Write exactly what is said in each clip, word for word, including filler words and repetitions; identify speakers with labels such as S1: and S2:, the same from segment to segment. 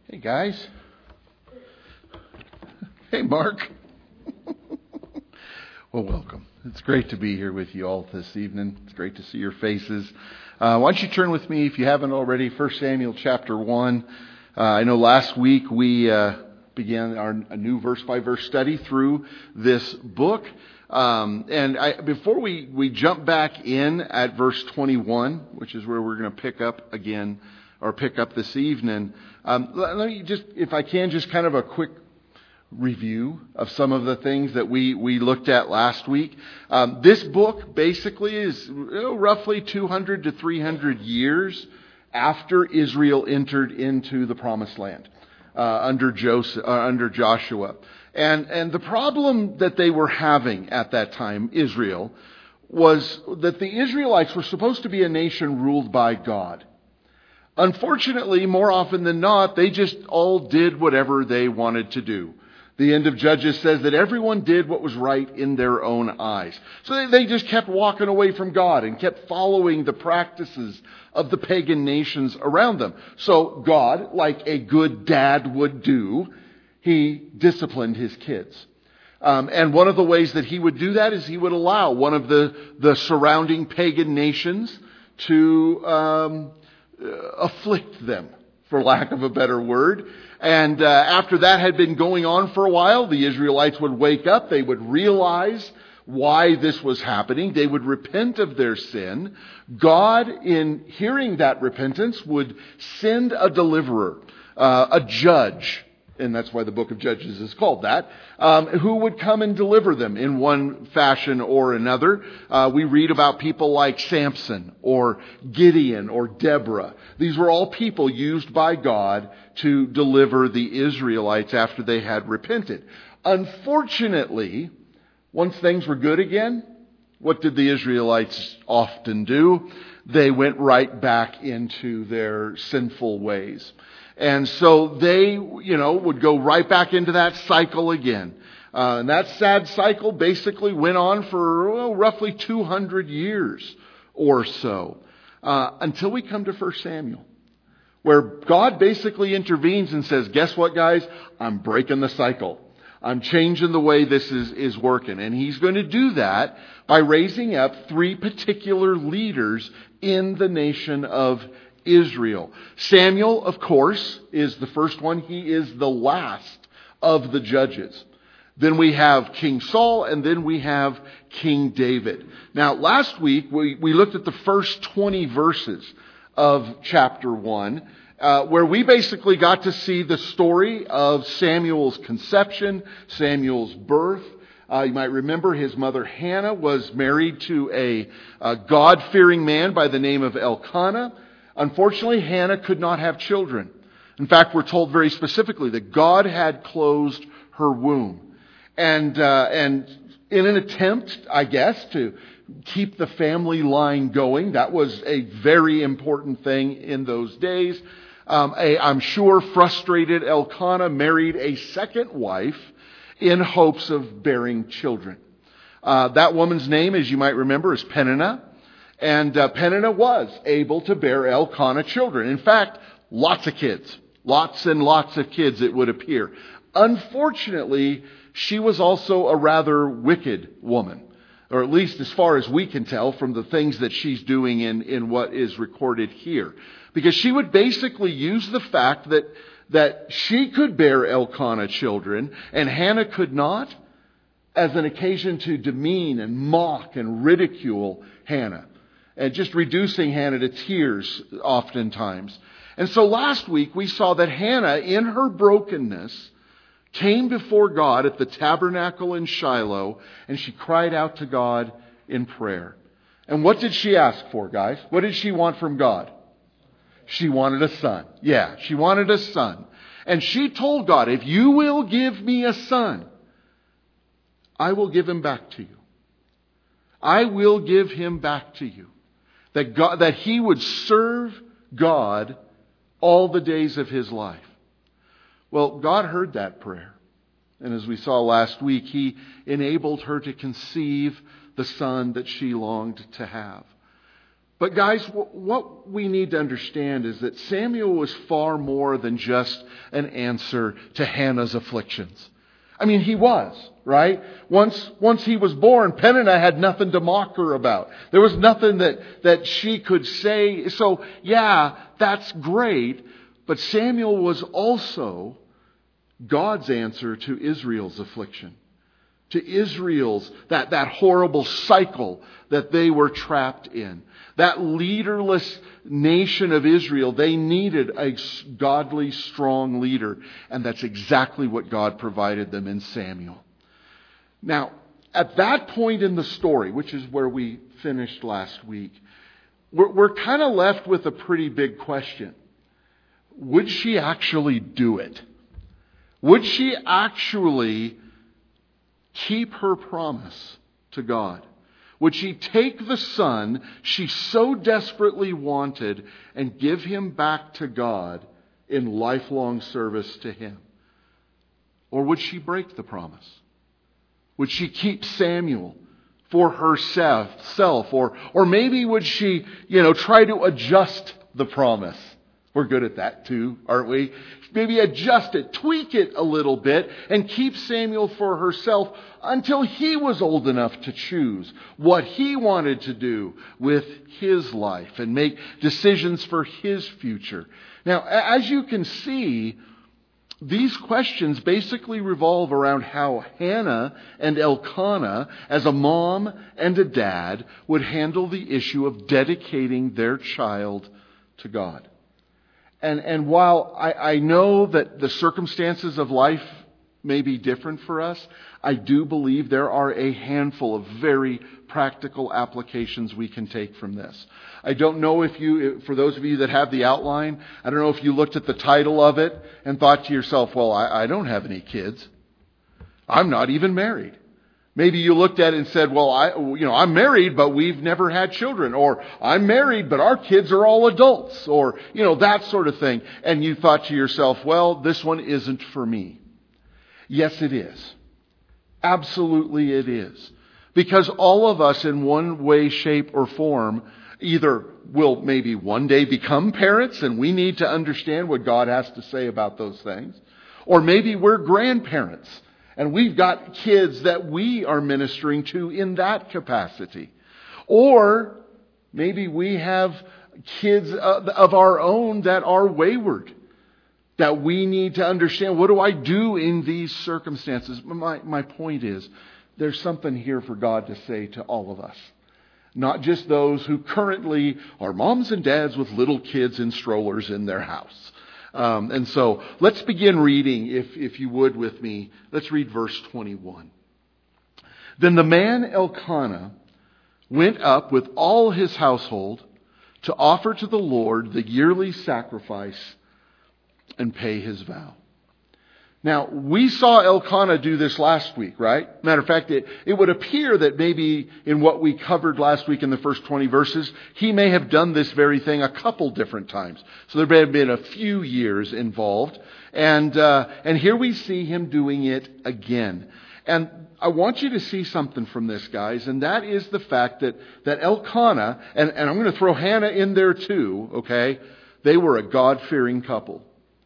S1: Hey guys. Hey Mark. Well, welcome. It's great to be here with you all this evening. It's great to see your faces. Uh, why don't you turn with me, if you haven't already, First Samuel chapter one. Uh, I know last week we uh, began our a new verse-by-verse study through this book. Um, and I, before we, we jump back in at verse twenty-one, which is where we're going to pick up again, or pick up this evening, um, let, let me just, if I can, just kind of a quick review of some of the things that we, we looked at last week. Um, this book basically is you know, roughly two hundred to three hundred years after Israel entered into the Promised Land uh, under Joseph, uh, under Joshua. And, and the problem that they were having at that time, Israel, was that the Israelites were supposed to be a nation ruled by God. Unfortunately, more often than not, they just all did whatever they wanted to do. The end of Judges says that everyone did what was right in their own eyes. So they, they just kept walking away from God and kept following the practices of the pagan nations around them. So God, like a good dad would do, he disciplined his kids. Um, and one of the ways that he would do that is he would allow one of the, the surrounding pagan nations to um, afflict them, for lack of a better word. And uh, after that had been going on for a while, the Israelites would wake up. They would realize why this was happening. They would repent of their sin. God, in hearing that repentance, would send a deliverer, uh, a judge, and that's why the book of Judges is called that, um, who would come and deliver them in one fashion or another. Uh, we read about people like Samson or Gideon or Deborah. These were all people used by God to deliver the Israelites after they had repented. Unfortunately, once things were good again, what did the Israelites often do? They went right back into their sinful ways. And so they, you know, would go right back into that cycle again. Uh, and that sad cycle basically went on for well, roughly two hundred years or so. Uh, until we come to First Samuel, where God basically intervenes and says, guess what, guys? I'm breaking the cycle. I'm changing the way this is, is working. And he's going to do that by raising up three particular leaders in the nation of Israel. Samuel, of course, is the first one. He is the last of the judges. Then we have King Saul, and then we have King David. Now, last week, we, we looked at the first twenty verses of chapter one, uh, where we basically got to see the story of Samuel's conception, Samuel's birth. Uh, you might remember his mother Hannah was married to a, a God-fearing man by the name of Elkanah. Unfortunately, Hannah could not have children. In fact, we're told very specifically that God had closed her womb. And uh, and in an attempt, I guess, to keep the family line going, that was a very important thing in those days. Um, a, I'm sure frustrated Elkanah married a second wife in hopes of bearing children. Uh, that woman's name, as you might remember, is Peninnah. And uh, Peninnah was able to bear Elkanah children. In fact, lots of kids. Lots and lots of kids, it would appear. Unfortunately, she was also a rather wicked woman. Or at least as far as we can tell from the things that she's doing in, in what is recorded here. Because she would basically use the fact that, that she could bear Elkanah children and Hannah could not as an occasion to demean and mock and ridicule Hannah. And just reducing Hannah to tears oftentimes. And so last week we saw that Hannah, in her brokenness, came before God at the tabernacle in Shiloh, and she cried out to God in prayer. And what did she ask for, guys? What did she want from God? She wanted a son. Yeah, she wanted a son. And she told God, if you will give me a son, I will give him back to you. I will give him back to you. That God, that he would serve God all the days of his life. Well, God heard that prayer. And as we saw last week, he enabled her to conceive the son that she longed to have. But guys, what we need to understand is that Samuel was far more than just an answer to Hannah's afflictions. I mean, he was, right? Once, once he was born, Peninnah had nothing to mock her about. There was nothing that, that she could say. So, yeah, that's great. But Samuel was also God's answer to Israel's affliction. To Israel's, that, that horrible cycle that they were trapped in. That leaderless nation of Israel, they needed a godly, strong leader. And that's exactly what God provided them in Samuel. Now, at that point in the story, which is where we finished last week, we're, we're kind of left with a pretty big question. Would she actually do it? Would she actually keep her promise to God? Would she take the son she so desperately wanted and give him back to God in lifelong service to Him? Or would she break the promise? Would she keep Samuel for herself? Or, or maybe would she, you know, try to adjust the promise? We're good at that too, aren't we? Maybe adjust it, tweak it a little bit, and keep Samuel for herself until he was old enough to choose what he wanted to do with his life and make decisions for his future. Now, as you can see, these questions basically revolve around how Hannah and Elkanah, as a mom and a dad, would handle the issue of dedicating their child to God. And, and while I, I know that the circumstances of life may be different for us, I do believe there are a handful of very practical applications we can take from this. I don't know if you, for those of you that have the outline, I don't know if you looked at the title of it and thought to yourself, well, I, I don't have any kids. I'm not even married. Maybe you looked at it and said, well, I, you know, I'm married, but we've never had children. Or I'm married, but our kids are all adults. Or, you know, that sort of thing. And you thought to yourself, well, this one isn't for me. Yes, it is. Absolutely it is. Because all of us in one way, shape, or form either will maybe one day become parents and we need to understand what God has to say about those things. Or maybe we're grandparents. And we've got kids that we are ministering to in that capacity. Or maybe we have kids of our own that are wayward. That we need to understand, what do I do in these circumstances? My, my point is, there's something here for God to say to all of us. Not just those who currently are moms and dads with little kids in strollers in their house. Um, and so let's begin reading, if, if you would, with me. Let's read verse twenty-one. Then the man Elkanah went up with all his household to offer to the Lord the yearly sacrifice and pay his vow. Now, we saw Elkanah do this last week, right? Matter of fact, it, it would appear that maybe in what we covered last week in the first twenty verses, he may have done this very thing a couple different times. So there may have been a few years involved. And uh, and here we see him doing it again. And I want you to see something from this, guys, and that is the fact that, that Elkanah, and, and I'm going to throw Hannah in there too, okay? They were a God-fearing couple.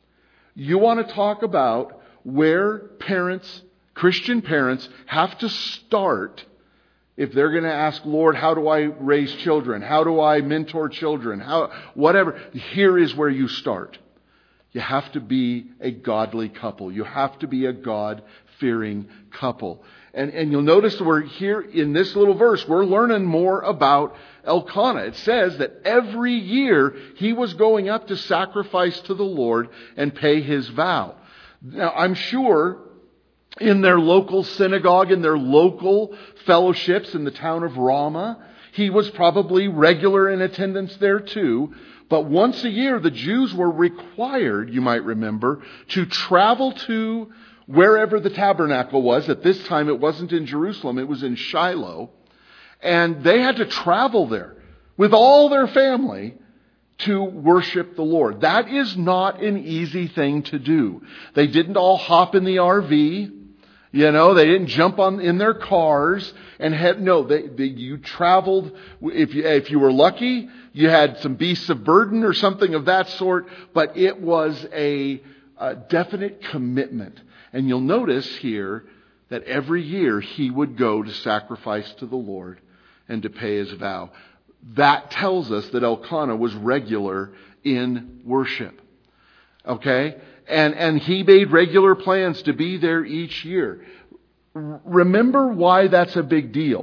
S1: You want to talk about where parents, Christian parents, have to start if they're going to ask, Lord, how do I raise children? How do I mentor children? How, whatever. Here is where you start. You have to be a godly couple. You have to be a God-fearing couple. And, and you'll notice we're here in this little verse, we're learning more about Elkanah. It says that every year he was going up to sacrifice to the Lord and pay his vow. Now, I'm sure in their local synagogue, in their local fellowships in the town of Ramah, he was probably regular in attendance there too. But once a year, the Jews were required, you might remember, to travel to wherever the tabernacle was. At this time, it wasn't in Jerusalem, it was in Shiloh. And they had to travel there with all their family to worship the Lord. That is not an easy thing to do. They didn't all hop in the R V You know, they didn't jump on in their cars and head. No, they, they you traveled. If you if you were lucky, you had some beasts of burden or something of that sort. But it was a, a definite commitment. And you'll notice here that every year he would go to sacrifice to the Lord and to pay his vow. That tells us that Elkanah was regular in worship. Okay? And, and he made regular plans to be there each year. Remember why that's a big deal.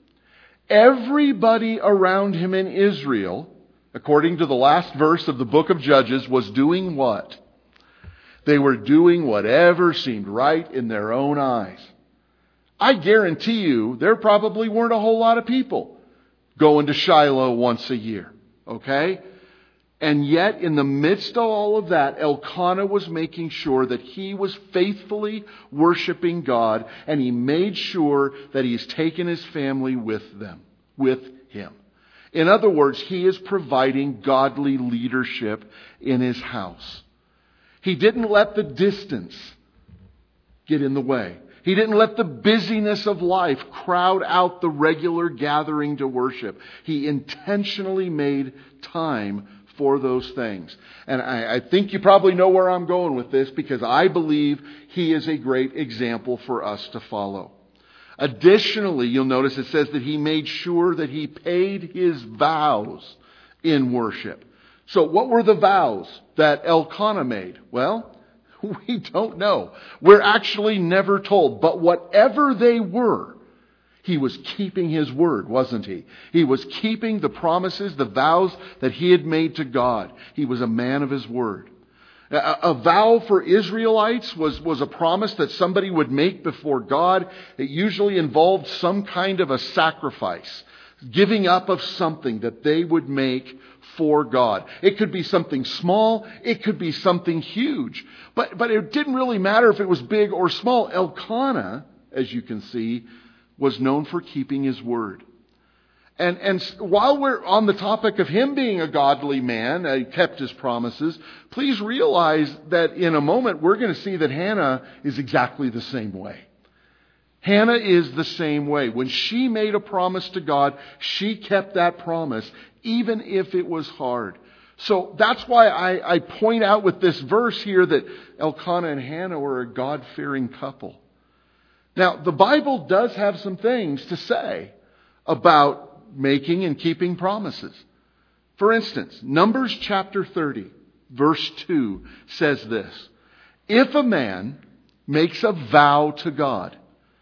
S1: Everybody around him in Israel, according to the last verse of the book of Judges, was doing what? They were doing whatever seemed right in their own eyes. I guarantee you there probably weren't a whole lot of people going to Shiloh once a year. Okay? And yet, in the midst of all of that, Elkanah was making sure that he was faithfully worshiping God, and he made sure that he's taken his family with them, with him. In other words, he is providing godly leadership in his house. He didn't let the distance get in the way. He didn't let the busyness of life crowd out the regular gathering to worship. He intentionally made time for those things. And I, I think you probably know where I'm going with this, because I believe he is a great example for us to follow. Additionally, you'll notice it says that he made sure that he paid his vows in worship. So what were the vows that Elkanah made? Well, we don't know. We're actually never told. But whatever they were, he was keeping his word, wasn't he? He was keeping the promises, the vows that he had made to God. He was a man of his word. A, a vow for Israelites was, was a promise that somebody would make before God. It usually involved some kind of a sacrifice, giving up of something that they would make for God. It could be something small. It could be something huge. But, but it didn't really matter if it was big or small. Elkanah, as you can see, was known for keeping his word. And, and while we're on the topic of him being a godly man, uh, kept his promises, please realize that in a moment we're going to see that Hannah is exactly the same way. Hannah is the same way. When she made a promise to God, she kept that promise, even if it was hard. So that's why I, I point out with this verse here that Elkanah and Hannah were a God-fearing couple. Now, the Bible does have some things to say about making and keeping promises. For instance, Numbers chapter thirty, verse two says this: if a man makes a vow to God,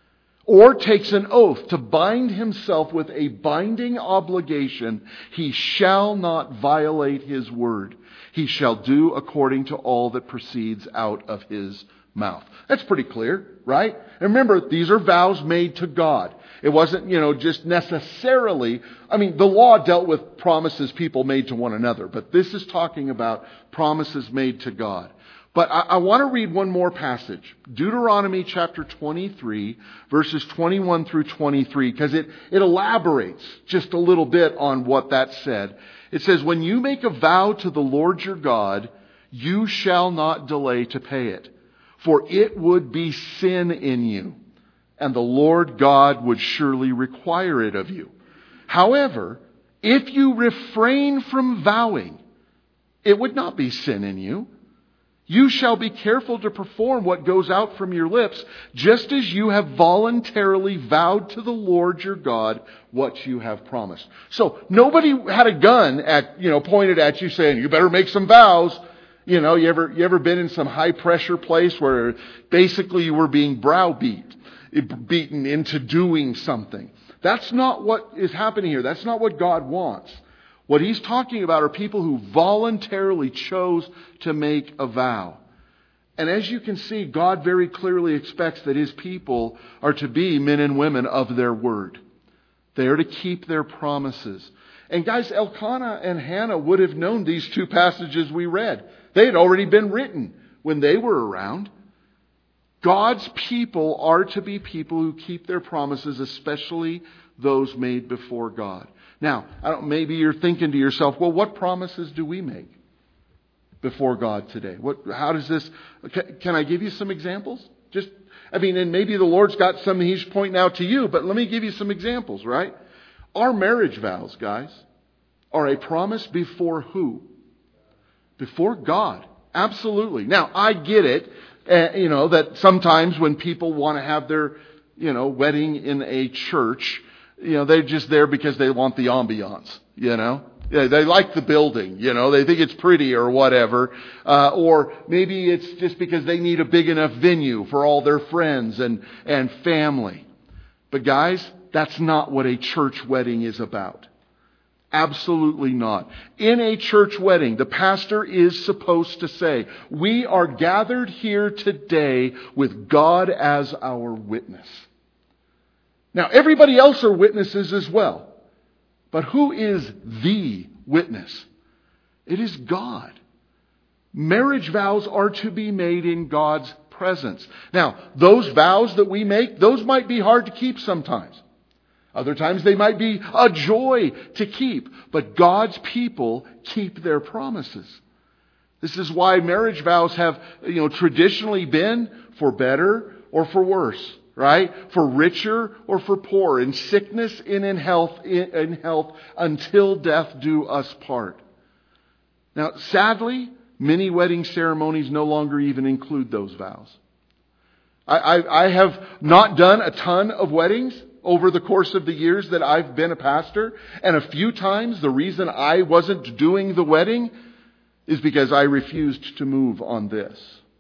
S1: or takes an oath to bind himself with a binding obligation, he shall not violate his word. He shall do according to all that proceeds out of his mouth. That's pretty clear, right? And remember, these are vows made to God. It wasn't, you know, just necessarily, I mean, the law dealt with promises people made to one another, but this is talking about promises made to God. But I, I want to read one more passage. Deuteronomy chapter twenty-three, verses twenty-one through twenty-three, because it, it elaborates just a little bit on what that said. It says, when you make a vow to the Lord your God, you shall not delay to pay it, for it would be sin in you, and the Lord God would surely require it of you. However, if you refrain from vowing, it would not be sin in you. You shall be careful to perform what goes out from your lips, just as you have voluntarily vowed to the Lord your God what you have promised. So nobody had a gun at, you know, pointed at you saying, you better make some vows. You know, you ever, you ever been in some high pressure place where basically you were being browbeat, beaten into doing something? That's not what is happening here. That's not what God wants. What he's talking about are people who voluntarily chose to make a vow. And as you can see, God very clearly expects that his people are to be men and women of their word. They are to keep their promises. And guys, Elkanah and Hannah would have known these two passages we read. They had already been written when they were around. God's people are to be people who keep their promises, especially those made before God. Now, I don't, maybe you're thinking to yourself, well, what promises do we make before God today? What, how does this, can, can I give you some examples? Just, I mean, and maybe the Lord's got some He's pointing out to you, but let me give you some examples, right? Our marriage vows, guys, are a promise before who? Before God. Absolutely. Now, I get it, uh, you know, that sometimes when people want to have their, you know, wedding in a church, you know, they're just there because they want the ambiance, you know. Yeah, they like the building, you know, they think it's pretty or whatever. Uh, or maybe it's just because they need a big enough venue for all their friends and, and family. But guys, that's not what a church wedding is about. Absolutely not. In a church wedding, the pastor is supposed to say, we are gathered here today with God as our witness. Now, everybody else are witnesses as well. But who is the witness? It is God. Marriage vows are to be made in God's presence. Now, those vows that we make, those might be hard to keep sometimes. Other times they might be a joy to keep. But God's people keep their promises. This is why marriage vows have, you know, traditionally been for better or for worse. Right? For richer or for poor, in sickness and in health, in health, until death do us part. Now, sadly, many wedding ceremonies no longer even include those vows. I, I, I have not done a ton of weddings over the course of the years that I've been a pastor, and a few times the reason I wasn't doing the wedding is because I refused to move on this.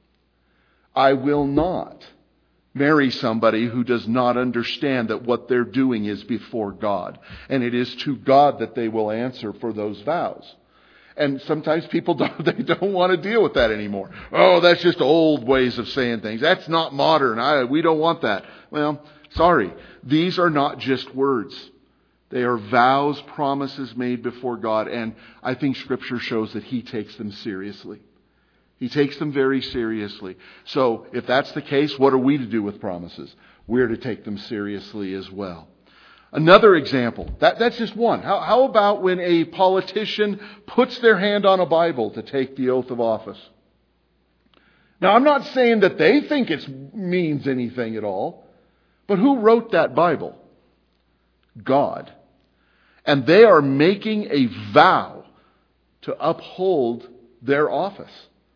S1: I will not marry somebody who does not understand that what they're doing is before God. And it is to God that they will answer for those vows. And sometimes people don't, they don't want to deal with that anymore. Oh, that's just old ways of saying things. That's not modern. I, we don't want that. Well, sorry. These are not just words. They are vows, promises made before God. And I think Scripture shows that He takes them seriously. He takes them very seriously. So if that's the case, what are we to do with promises? We're to take them seriously as well. Another example, that, that's just one. How, how about when a politician puts their hand on a Bible to take the oath of office? Now, I'm not saying that they think it means anything at all, but who wrote that Bible? God. And they are making a vow to uphold their office.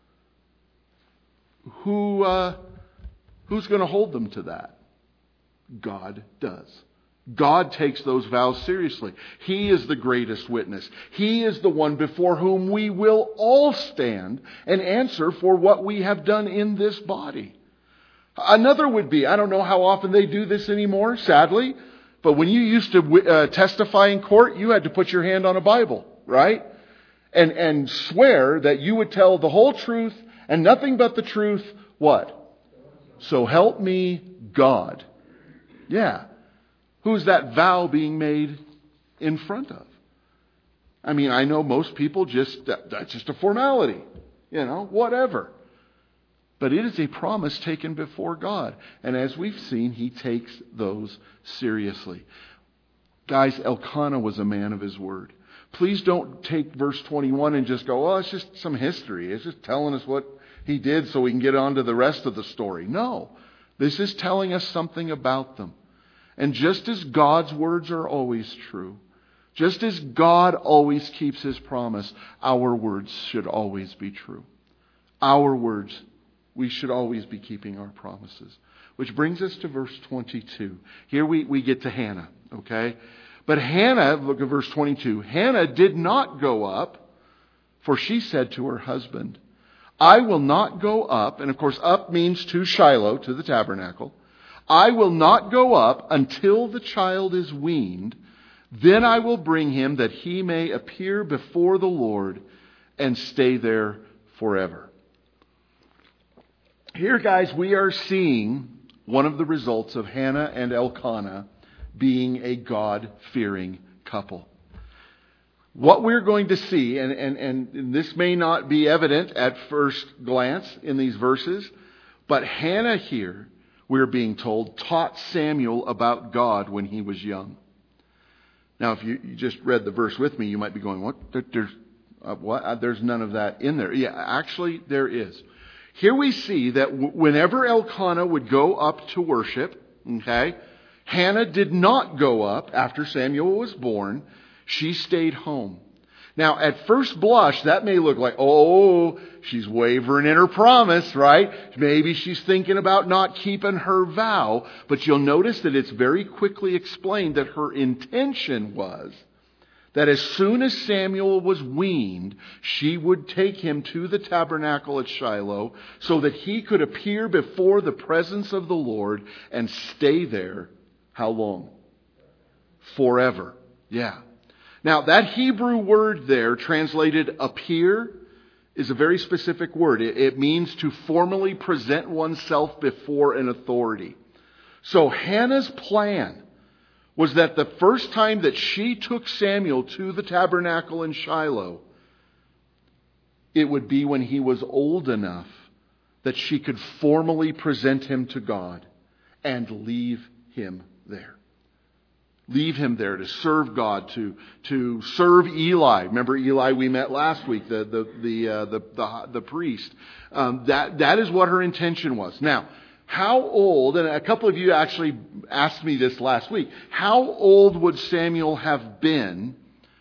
S1: Who, uh, who's going to hold them to that? God does. God takes those vows seriously. He is the greatest witness. He is the one before whom we will all stand and answer for what we have done in this body. Another would be, I don't know how often they do this anymore, sadly, but when you used to uh, testify in court, you had to put your hand on a Bible, right? And, and swear that you would tell the whole truth and nothing but the truth, what? So help me God. Yeah. Who's that vow being made in front of? I mean, I know most people just, that, that's just a formality. You know, whatever. But it is a promise taken before God. And as we've seen, He takes those seriously. Guys, Elkanah was a man of his word. Please don't take verse twenty-one and just go, oh, it's just some history. It's just telling us what he did so we can get on to the rest of the story. No, this is telling us something about them. And just as God's words are always true, just as God always keeps His promise, our words should always be true. Our words, we should always be keeping our promises. Which brings us to verse twenty-two. Here we, we get to Hannah, okay? But Hannah, look at verse twenty-two. Hannah did not go up, for she said to her husband, I will not go up, and of course up means to Shiloh, to the tabernacle. I will not go up until the child is weaned. Then I will bring him that he may appear before the Lord and stay there forever. Here, guys, we are seeing one of the results of Hannah and Elkanah being a God-fearing couple. What we're going to see, and, and, and this may not be evident at first glance in these verses, but Hannah here, we're being told, taught Samuel about God when he was young. Now, if you, you just read the verse with me, you might be going, "What? There, there's uh, what? Uh, there's none of that in there." Yeah, actually, there is. here we see that w- whenever Elkanah would go up to worship, okay, Hannah did not go up after Samuel was born. She stayed home. Now, at first blush, that may look like, oh, she's wavering in her promise, right? Maybe she's thinking about not keeping her vow. But you'll notice that it's very quickly explained that her intention was that as soon as Samuel was weaned, she would take him to the tabernacle at Shiloh so that he could appear before the presence of the Lord and stay there. How long? Forever. Yeah. Now, that Hebrew word there, translated appear, is a very specific word. It, it means to formally present oneself before an authority. So Hannah's plan was that the first time that she took Samuel to the tabernacle in Shiloh, it would be when he was old enough that she could formally present him to God and leave him there. Leave him there to serve God, to to serve Eli. Remember Eli we met last week, the the the uh, the, the the priest. Um, that that is what her intention was. Now, how old? And a couple of you actually asked me this last week. How old would Samuel have been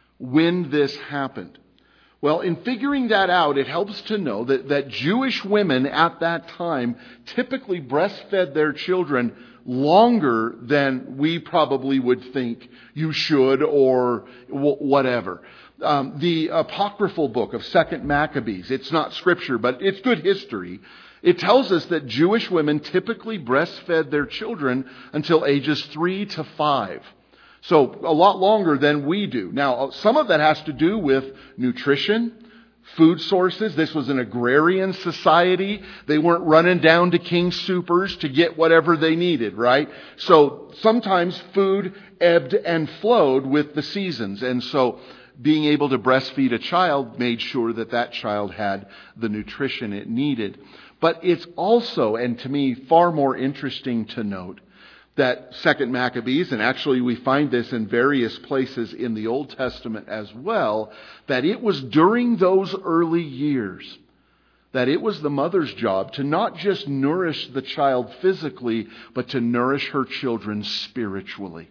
S1: when this happened? Well, in figuring that out, it helps to know that that Jewish women at that time typically breastfed their children longer than we probably would think you should or w- whatever. Um, the apocryphal book of Second Maccabees, it's not scripture, but it's good history. It tells us that Jewish women typically breastfed their children until ages three to five. So a lot longer than we do. Now, some of that has to do with nutrition, food sources. This was an agrarian society. They weren't running down to King Soopers to get whatever they needed, right? So sometimes food ebbed and flowed with the seasons. And so being able to breastfeed a child made sure that that child had the nutrition it needed. But it's also, and to me, far more interesting to note, that Second Maccabees, and actually we find this in various places in the Old Testament as well, that it was during those early years that it was the mother's job to not just nourish the child physically, but to nourish her children spiritually.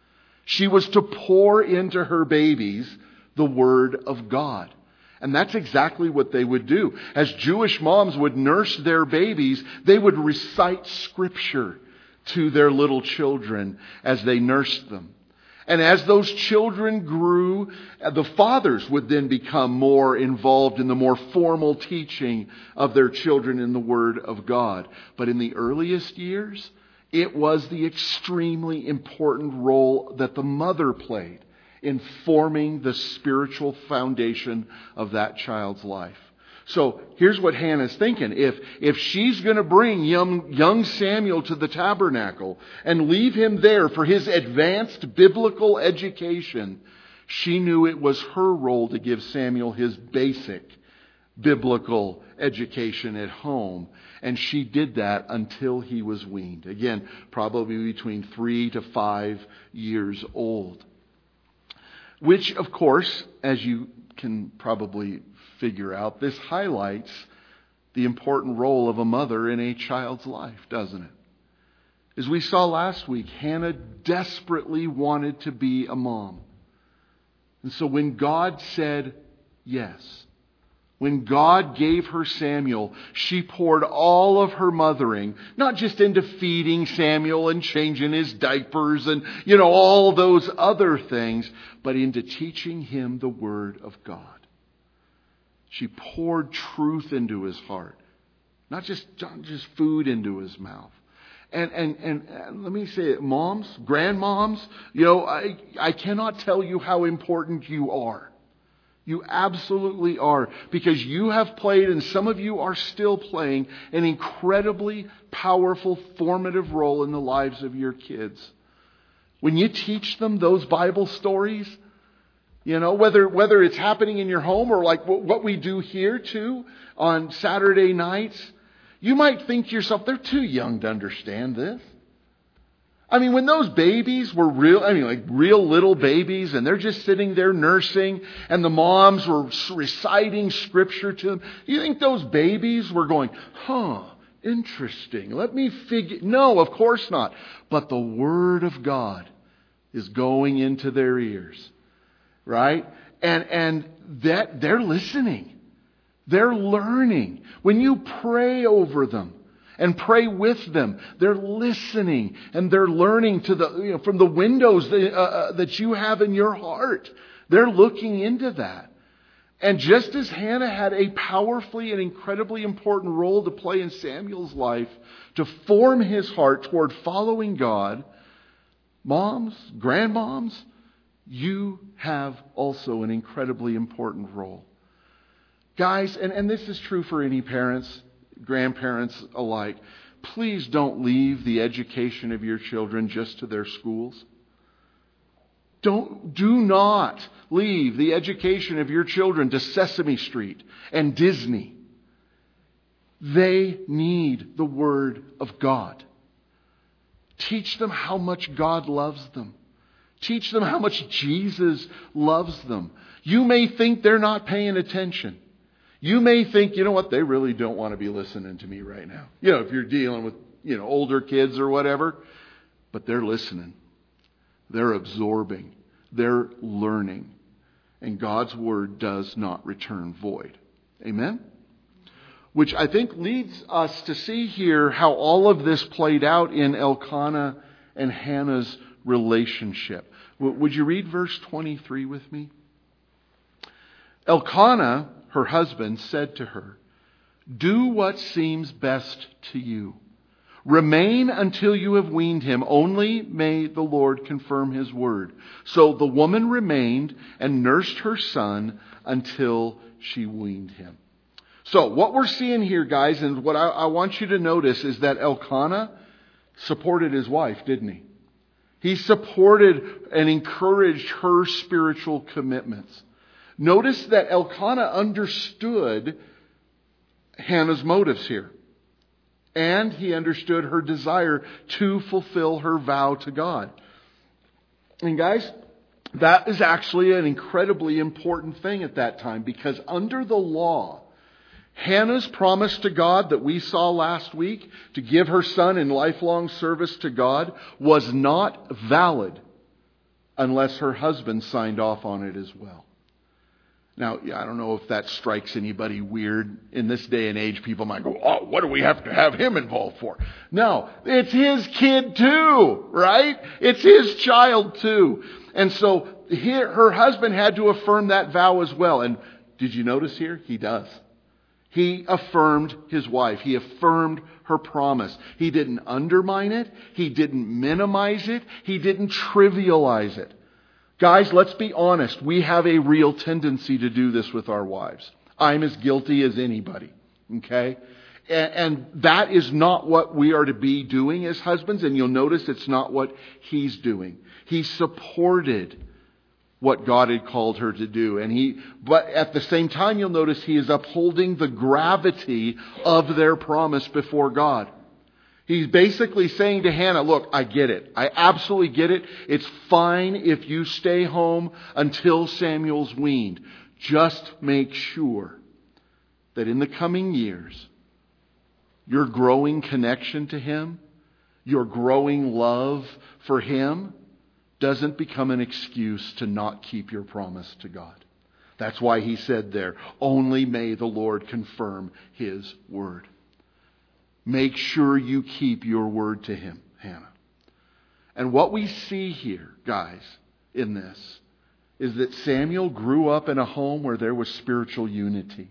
S1: She was to pour into her babies the Word of God. And that's exactly what they would do. As Jewish moms would nurse their babies, they would recite Scripture to their little children as they nursed them. And as those children grew, the fathers would then become more involved in the more formal teaching of their children in the Word of God. But in the earliest years, it was the extremely important role that the mother played in forming the spiritual foundation of that child's life. So here's what Hannah's thinking. If if she's going to bring young, young Samuel to the tabernacle and leave him there for his advanced biblical education, she knew it was her role to give Samuel his basic biblical education at home. And she did that until he was weaned. Again, probably between three to five years old. Which, of course, as you can probably figure out, this highlights the important role of a mother in a child's life, doesn't it? As we saw last week, Hannah desperately wanted to be a mom. And so when God said yes, when God gave her Samuel, she poured all of her mothering, not just into feeding Samuel and changing his diapers and, you know, all those other things, but into teaching him the Word of God. She poured truth into his heart, not just, not just food into his mouth. And, and, and, and let me say it, moms, grandmoms, you know, I, I cannot tell you how important you are. You absolutely are, because you have played, and some of you are still playing, an incredibly powerful, formative role in the lives of your kids. When you teach them those Bible stories, you know, whether whether it's happening in your home or like what we do here too on Saturday nights, you might think to yourself, they're too young to understand this. I mean, when those babies were real, I mean, like real little babies, and they're just sitting there nursing, and the moms were reciting scripture to them, you think those babies were going, huh, interesting, let me figure... No, of course not. But the Word of God is going into their ears, right? And, and that they're listening. They're learning. When you pray over them and pray with them, they're listening and they're learning to the you know, from the windows that, uh, uh, that you have in your heart. They're looking into that. And just as Hannah had a powerfully and incredibly important role to play in Samuel's life to form his heart toward following God, moms, grandmoms, you have also an incredibly important role. Guys, and, and this is true for any parents, grandparents alike, please don't leave the education of your children just to their schools. Don't, do not leave the education of your children to Sesame Street and Disney. They need the Word of God. Teach them how much God loves them. Teach them how much Jesus loves them. You may think they're not paying attention. You may think, you know what, they really don't want to be listening to me right now. You know, if you're dealing with, you know, older kids or whatever. But they're listening. They're absorbing. They're learning. And God's Word does not return void. Amen? Which I think leads us to see here how all of this played out in Elkanah and Hannah's relationship. Would you read verse twenty-three with me? Elkanah, her husband, said to her, "Do what seems best to you. Remain until you have weaned him. Only may the Lord confirm his word." So the woman remained and nursed her son until she weaned him. So what we're seeing here, guys, and what I, I want you to notice is that Elkanah supported his wife, didn't he? He supported and encouraged her spiritual commitments. Notice that Elkanah understood Hannah's motives here. And he understood her desire to fulfill her vow to God. And guys, that is actually an incredibly important thing at that time, because under the law, Hannah's promise to God that we saw last week to give her son in lifelong service to God was not valid unless her husband signed off on it as well. Now, I don't know if that strikes anybody weird. In this day and age, people might go, "Oh, what do we have to have him involved for?" No, it's his kid too, right? It's his child too. And so here, her husband had to affirm that vow as well. And did you notice here? He does. He affirmed his wife. He affirmed her promise. He didn't undermine it. He didn't minimize it. He didn't trivialize it. Guys, let's be honest. We have a real tendency to do this with our wives. I'm as guilty as anybody. Okay? And, and that is not what we are to be doing as husbands. And you'll notice it's not what he's doing. He supported what God had called her to do. And he, but at the same time, you'll notice he is upholding the gravity of their promise before God. He's basically saying to Hannah, look, I get it. I absolutely get it. It's fine if you stay home until Samuel's weaned. Just make sure that in the coming years, your growing connection to him, your growing love for him, doesn't become an excuse to not keep your promise to God. That's why he said there, only may the Lord confirm his word. Make sure you keep your word to him, Hannah. And what we see here, guys, in this, is that Samuel grew up in a home where there was spiritual unity.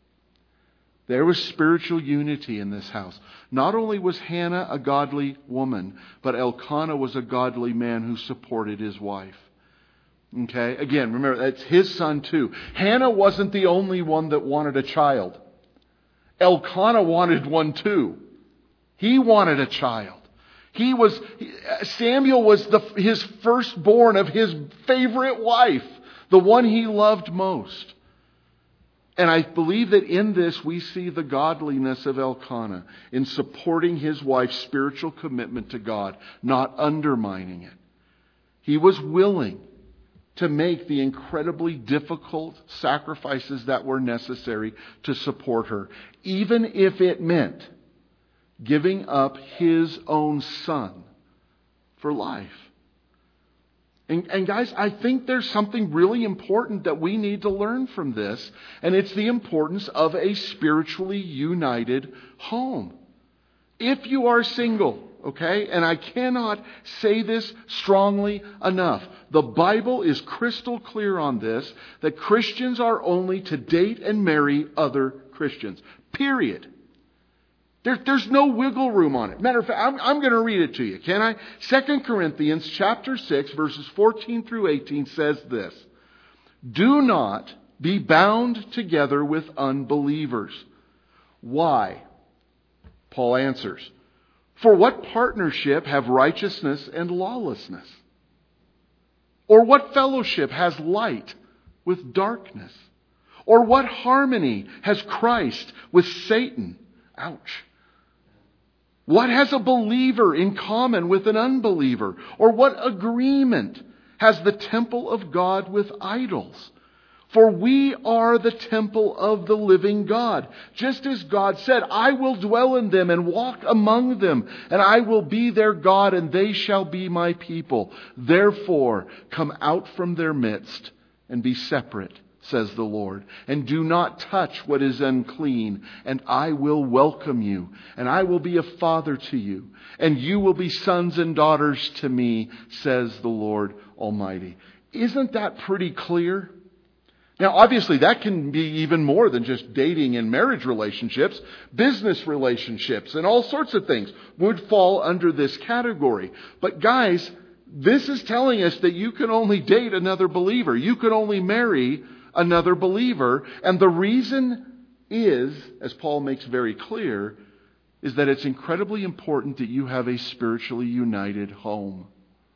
S1: There was spiritual unity in this house. Not only was Hannah a godly woman, but Elkanah was a godly man who supported his wife. Okay? Again, remember, that's his son too. Hannah wasn't the only one that wanted a child. Elkanah wanted one too. He wanted a child. He was, Samuel was the, his firstborn of his favorite wife, the one he loved most. And I believe that in this we see the godliness of Elkanah in supporting his wife's spiritual commitment to God, not undermining it. He was willing to make the incredibly difficult sacrifices that were necessary to support her, even if it meant giving up his own son for life. And, and guys, I think there's something really important that we need to learn from this, and it's the importance of a spiritually united home. If you are single, okay, and I cannot say this strongly enough, the Bible is crystal clear on this, that Christians are only to date and marry other Christians. Period. There, there's no wiggle room on it. Matter of fact, I'm, I'm going to read it to you, can I? Second Corinthians chapter six, verses fourteen through eighteen says this. Do not be bound together with unbelievers. Why? Paul answers, for what partnership have righteousness and lawlessness? Or what fellowship has light with darkness? Or what harmony has Christ with Satan? Ouch. What has a believer in common with an unbeliever? Or what agreement has the temple of God with idols? For we are the temple of the living God. Just as God said, I will dwell in them and walk among them, and I will be their God, and they shall be my people. Therefore, come out from their midst and be separate, says the Lord, and do not touch what is unclean, and I will welcome you, and I will be a father to you, and you will be sons and daughters to me, says the Lord Almighty. Isn't that pretty clear? Now, obviously, that can be even more than just dating and marriage relationships. Business relationships and all sorts of things would fall under this category. But guys, this is telling us that you can only date another believer. You can only marry another believer. And the reason is, as Paul makes very clear, is that it's incredibly important that you have a spiritually united home.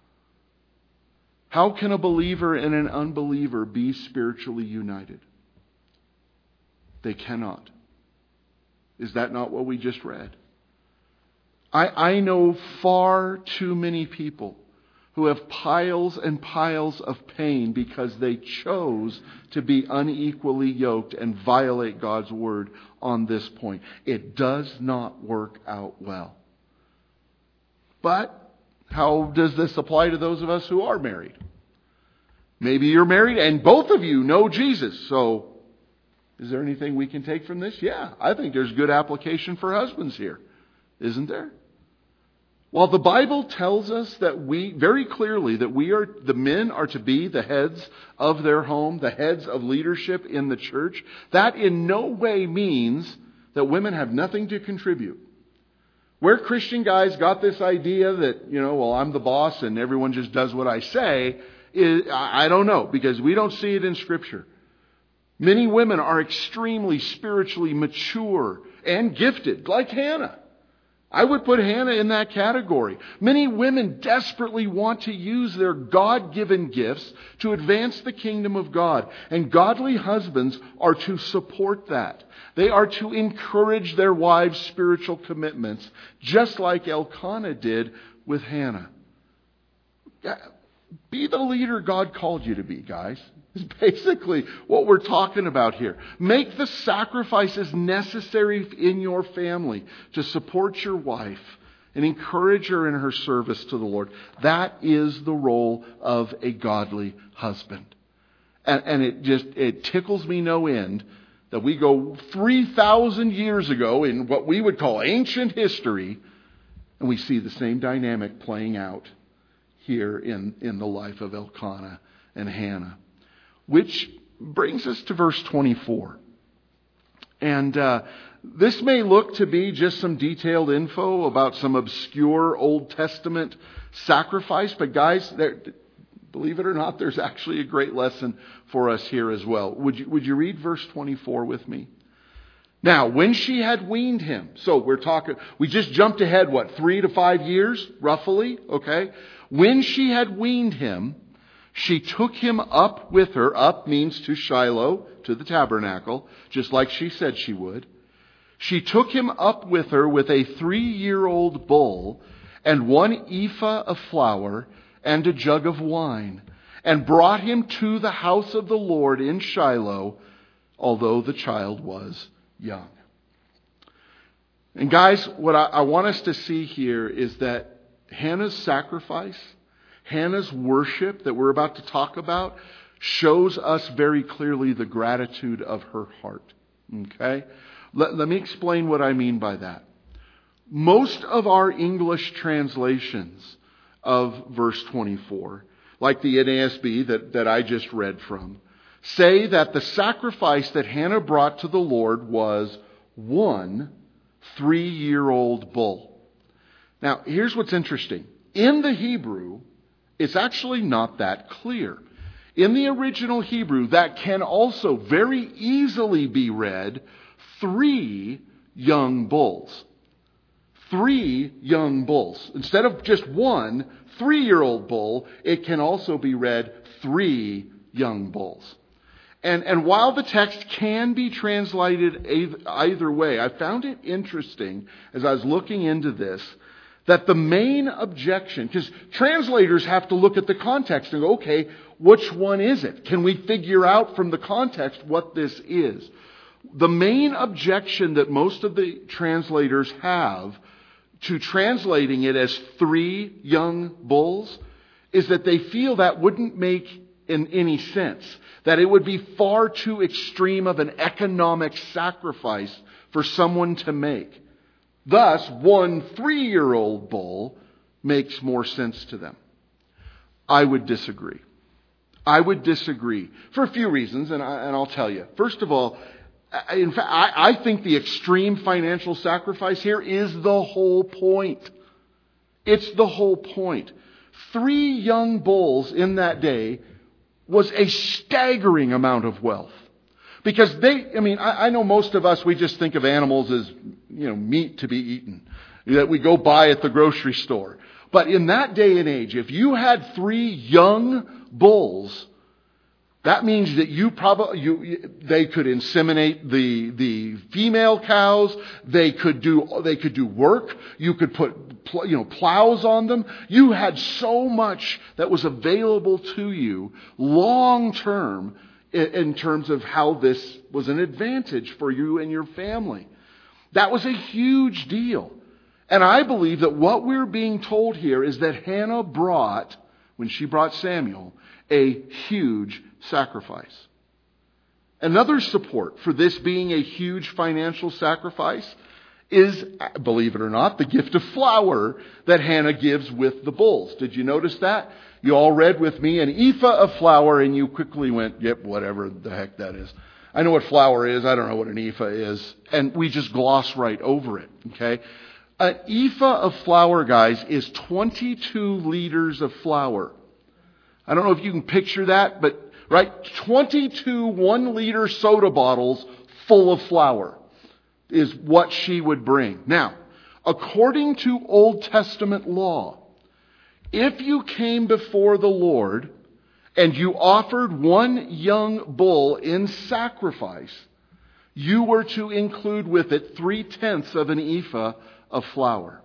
S1: How can a believer and an unbeliever be spiritually united? They cannot. Is that not what we just read? I, I know far too many people who have piles and piles of pain because they chose to be unequally yoked and violate God's word on this point. It does not work out well. But how does this apply to those of us who are married? Maybe you're married and both of you know Jesus. So is there anything we can take from this? Yeah, I think there's good application for husbands here. Isn't there? While the Bible tells us that we, very clearly, that we are, the men are to be the heads of their home, the heads of leadership in the church, that in no way means that women have nothing to contribute. Where Christian guys got this idea that, you know, well, I'm the boss and everyone just does what I say, is, I don't know, because we don't see it in Scripture. Many women are extremely spiritually mature and gifted, like Hannah. I would put Hannah in that category. Many women desperately want to use their God-given gifts to advance the kingdom of God. And godly husbands are to support that. They are to encourage their wives' spiritual commitments, just like Elkanah did with Hannah. Be the leader God called you to be, guys. Is basically what we're talking about here. Make the sacrifices necessary in your family to support your wife and encourage her in her service to the Lord. That is the role of a godly husband. And, and it just, it tickles me no end that we go three thousand years ago in what we would call ancient history, and we see the same dynamic playing out here in, in the life of Elkanah and Hannah. Which brings us to verse twenty-four. And uh, this may look to be just some detailed info about some obscure Old Testament sacrifice. But guys, there, believe it or not, there's actually a great lesson for us here as well. Would you, would you read verse twenty-four with me? Now, when she had weaned him, so we're talking, we just jumped ahead, what, three to five years, roughly, okay? When she had weaned him, she took him up with her. Up means to Shiloh, to the tabernacle, just like she said she would. She took him up with her with a three-year-old bull and one ephah of flour and a jug of wine, and brought him to the house of the Lord in Shiloh, although the child was young. And guys, what I, I want us to see here is that Hannah's sacrifice, Hannah's worship that we're about to talk about, shows us very clearly the gratitude of her heart. Okay? Let, let me explain what I mean by that. Most of our English translations of verse twenty-four, like the N A S B that, that I just read from, say that the sacrifice that Hannah brought to the Lord was one three-year-old bull. Now, here's what's interesting. In the Hebrew, it's actually not that clear. In the original Hebrew, that can also very easily be read three young bulls. Three young bulls. Instead of just one three-year-old bull, it can also be read three young bulls. And, and while the text can be translated either way, I found it interesting as I was looking into this, that the main objection, because translators have to look at the context and go, okay, which one is it? Can we figure out from the context what this is? The main objection that most of the translators have to translating it as three young bulls is that they feel that wouldn't make in any sense. That it would be far too extreme of an economic sacrifice for someone to make. Thus, one three-year-old bull makes more sense to them. I would disagree. I would disagree for a few reasons, and, I, and I'll tell you. First of all, in fact, I, I think the extreme financial sacrifice here is the whole point. It's the whole point. Three young bulls in that day was a staggering amount of wealth. Because they, I mean, I, I know most of us, we just think of animals as, you know, meat to be eaten, that we go buy at the grocery store. But in that day and age, if you had three young bulls, that means that you probably, you, they could inseminate the, the female cows. They could do, they could do work. You could put, you know, plows on them. You had so much that was available to you long term in, in terms of how this was an advantage for you and your family. That was a huge deal. And I believe that what we're being told here is that Hannah brought, when she brought Samuel, a huge sacrifice. Another support for this being a huge financial sacrifice is, believe it or not, the gift of flour that Hannah gives with the bulls. Did you notice that? You all read with me an ephah of flour and you quickly went, yep, whatever the heck that is. I know what flour is. I don't know what an ephah is. And we just gloss right over it. Okay. An ephah of flour, guys, is twenty-two liters of flour. I don't know if you can picture that, but right, twenty-two one-liter soda bottles full of flour is what she would bring. Now, according to Old Testament law, if you came before the Lord and you offered one young bull in sacrifice, you were to include with it three-tenths of an ephah of flour.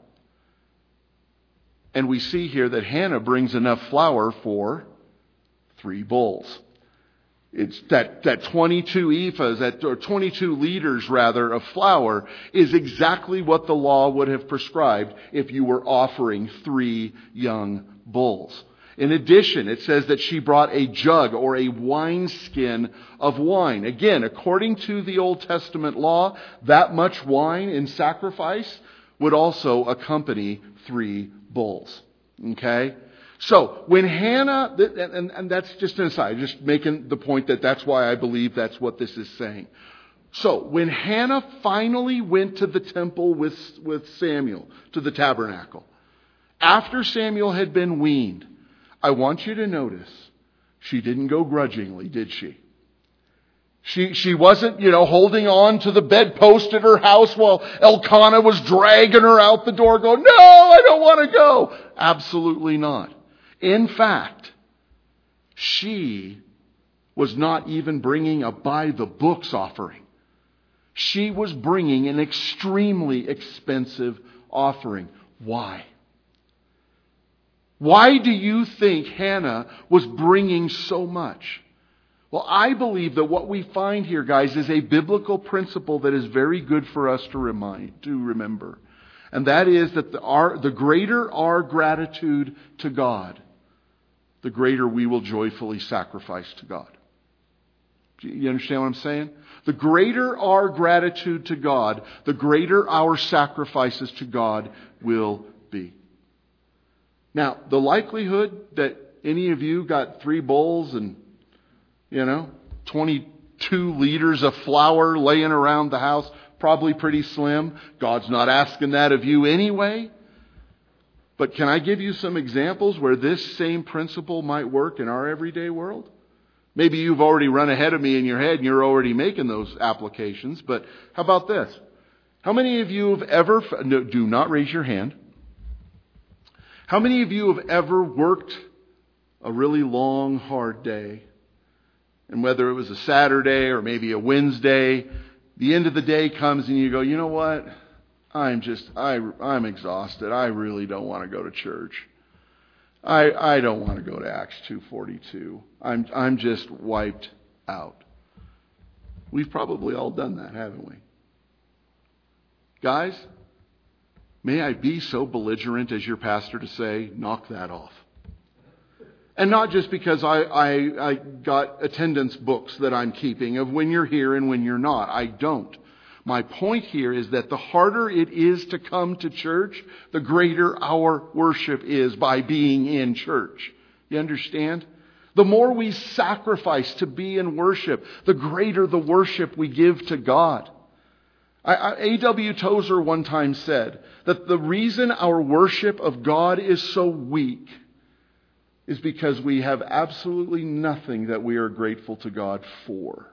S1: And we see here that Hannah brings enough flour for three bulls. It's that, that twenty-two ephahs, that, or twenty-two liters rather, of flour is exactly what the law would have prescribed if you were offering three young bulls. In addition, it says that she brought a jug or a wineskin of wine. Again, according to the Old Testament law, that much wine in sacrifice would also accompany three bulls. Okay? So, when Hannah, and, and that's just an aside, just making the point that that's why I believe that's what this is saying. So, when Hannah finally went to the temple with, with Samuel, to the tabernacle, after Samuel had been weaned, I want you to notice, she didn't go grudgingly, did she? She she wasn't, you know, holding on to the bedpost at her house while Elkanah was dragging her out the door going, no, I don't want to go. Absolutely not. In fact, she was not even bringing a by-the-books offering. She was bringing an extremely expensive offering. Why? Why do you think Hannah was bringing so much? Well, I believe that what we find here, guys, is a biblical principle that is very good for us to remind, to remember. And that is that the, our, the greater our gratitude to God, the greater we will joyfully sacrifice to God. You understand what I'm saying? The greater our gratitude to God, the greater our sacrifices to God will be. Now, the likelihood that any of you got three bowls and, you know, twenty-two liters of flour laying around the house, probably pretty slim. God's not asking that of you anyway. But can I give you some examples where this same principle might work in our everyday world? Maybe you've already run ahead of me in your head and you're already making those applications. But how about this? How many of you have ever... No, do not raise your hand. How many of you have ever worked a really long, hard day? And whether it was a Saturday or maybe a Wednesday, the end of the day comes and you go, you know what? I'm just, I, I'm exhausted. I really don't want to go to church. I, I don't want to go to Acts two forty-two. I'm, I'm just wiped out. We've probably all done that, haven't we? Guys, may I be so belligerent as your pastor to say, knock that off. And not just because I, I, I got attendance books that I'm keeping of when you're here and when you're not. I don't. My point here is that the harder it is to come to church, the greater our worship is by being in church. You understand? The more we sacrifice to be in worship, the greater the worship we give to God. A W Tozer one time said that the reason our worship of God is so weak is because we have absolutely nothing that we are grateful to God for.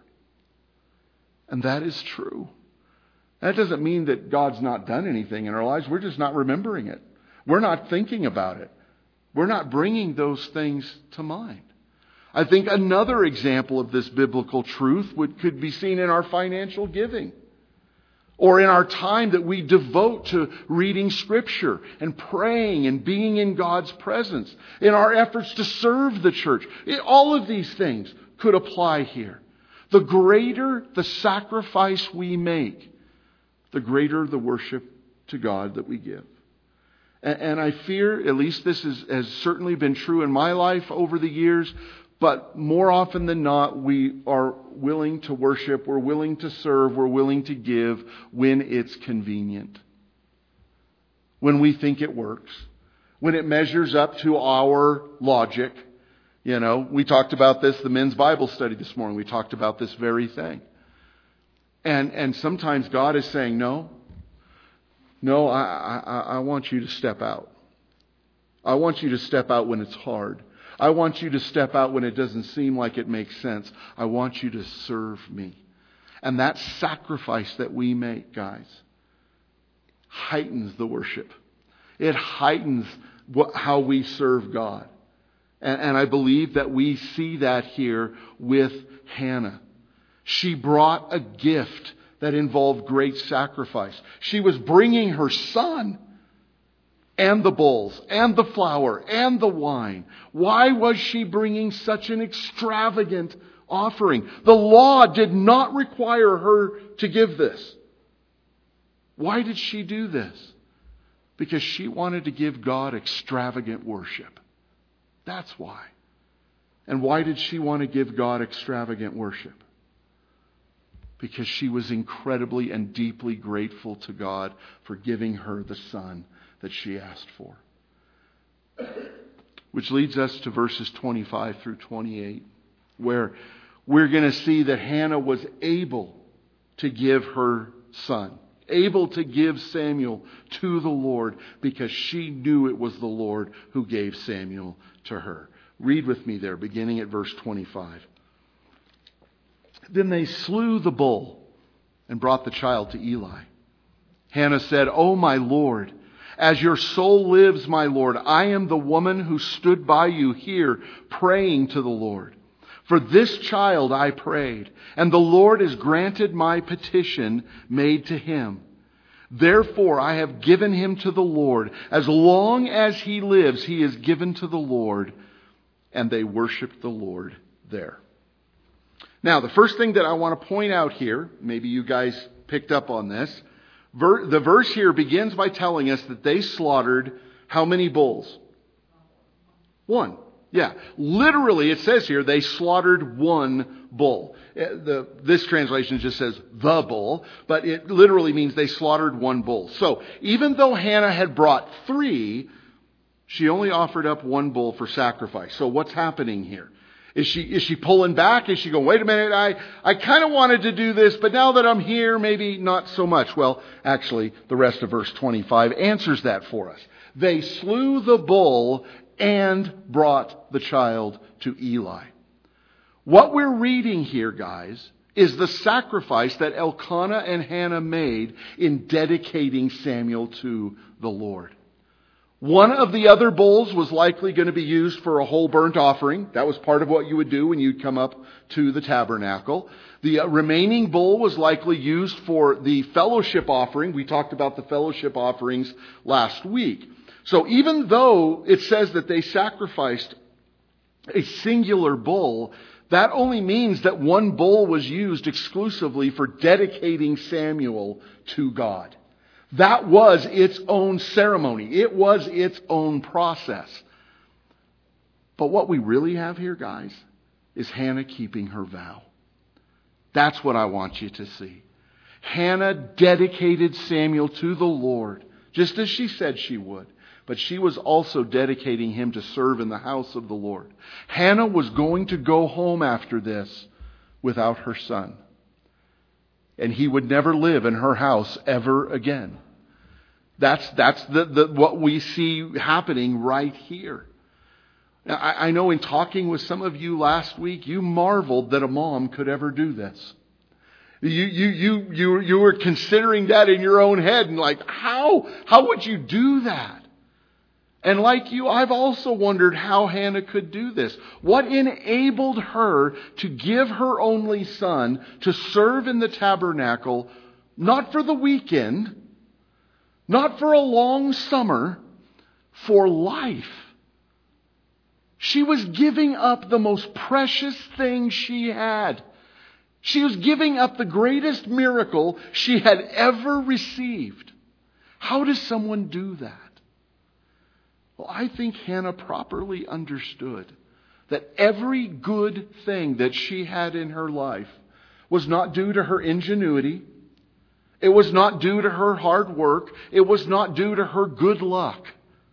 S1: And that is true. That doesn't mean that God's not done anything in our lives. We're just not remembering it. We're not thinking about it. We're not bringing those things to mind. I think another example of this biblical truth would, could be seen in our financial giving. Or in our time that we devote to reading Scripture and praying and being in God's presence. In our efforts to serve the church. It, all of these things could apply here. The greater the sacrifice we make, the greater the worship to God that we give. And, and I fear, at least this is, has certainly been true in my life over the years, but more often than not, we are willing to worship, we're willing to serve, we're willing to give when it's convenient. When we think it works. When it measures up to our logic. You know, we talked about this, the men's Bible study this morning. We talked about this very thing. And and sometimes God is saying, no, no, I, I, I want you to step out. I want you to step out when it's hard. I want you to step out when it doesn't seem like it makes sense. I want you to serve me. And that sacrifice that we make, guys, heightens the worship. It heightens what, how we serve God. And, and I believe that we see that here with Hannah. She brought a gift that involved great sacrifice. She was bringing her son and the bowls and the flour and the wine. Why was she bringing such an extravagant offering? The law did not require her to give this. Why did she do this? Because she wanted to give God extravagant worship. That's why. And why did she want to give God extravagant worship? Because she was incredibly and deeply grateful to God for giving her the son that she asked for. Which leads us to verses twenty-five through twenty-eight, where we're going to see that Hannah was able to give her son, able to give Samuel to the Lord because she knew it was the Lord who gave Samuel to her. Read with me there, beginning at verse twenty-five. Then they slew the bull and brought the child to Eli. Hannah said, "O my Lord, as your soul lives, my Lord, I am the woman who stood by you here praying to the Lord. For this child I prayed, and the Lord has granted my petition made to him. Therefore I have given him to the Lord. As long as he lives, he is given to the Lord. And they worshiped the Lord there. Now, the first thing that I want to point out here, maybe you guys picked up on this, ver- the verse here begins by telling us that they slaughtered how many bulls? One. Yeah. Literally, it says here, they slaughtered one bull. The, this translation just says the bull, but it literally means they slaughtered one bull. So, even though Hannah had brought three, she only offered up one bull for sacrifice. So what's happening here? Is she, is she pulling back? Is she going, wait a minute, I, I kind of wanted to do this, but now that I'm here, maybe not so much. Well, actually, the rest of verse twenty-five answers that for us. They slew the bull and brought the child to Eli. What we're reading here, guys, is the sacrifice that Elkanah and Hannah made in dedicating Samuel to the Lord. One of the other bulls was likely going to be used for a whole burnt offering. That was part of what you would do when you'd come up to the tabernacle. The remaining bull was likely used for the fellowship offering. We talked about the fellowship offerings last week. So even though it says that they sacrificed a singular bull, that only means that one bull was used exclusively for dedicating Samuel to God. That was its own ceremony. It was its own process. But what we really have here, guys, is Hannah keeping her vow. That's what I want you to see. Hannah dedicated Samuel to the Lord, just as she said she would. But she was also dedicating him to serve in the house of the Lord. Hannah was going to go home after this without her son. And he would never live in her house ever again. That's that's the, the what we see happening right here. Now, I, I know in talking with some of you last week, you marveled that a mom could ever do this. You you you you you were considering that in your own head and like, how how would you do that? And like you, I've also wondered how Hannah could do this. What enabled her to give her only son to serve in the tabernacle, not for the weekend, not for a long summer, for life? She was giving up the most precious thing she had. She was giving up the greatest miracle she had ever received. How does someone do that? Well, I think Hannah properly understood that every good thing that she had in her life was not due to her ingenuity. It was not due to her hard work. It was not due to her good luck.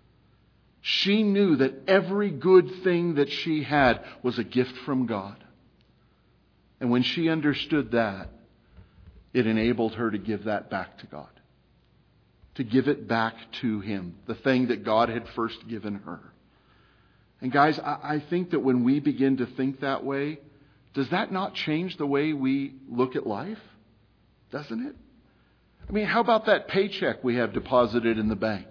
S1: She knew that every good thing that she had was a gift from God. And when she understood that, it enabled her to give that back to God. To give it back to Him, the thing that God had first given her. And guys, I think that when we begin to think that way, does that not change the way we look at life? Doesn't it? I mean, how about that paycheck we have deposited in the bank?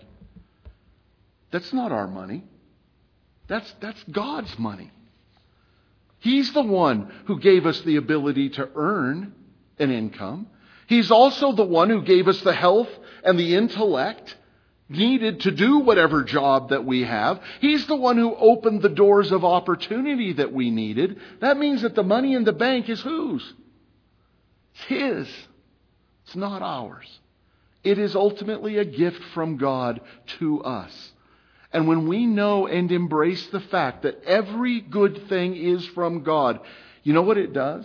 S1: That's not our money. That's, that's God's money. He's the one who gave us the ability to earn an income. He's also the one who gave us the health and the intellect needed to do whatever job that we have. He's the one who opened the doors of opportunity that we needed. That means that the money in the bank is whose? It's His. It's not ours. It is ultimately a gift from God to us. And when we know and embrace the fact that every good thing is from God, you know what it does?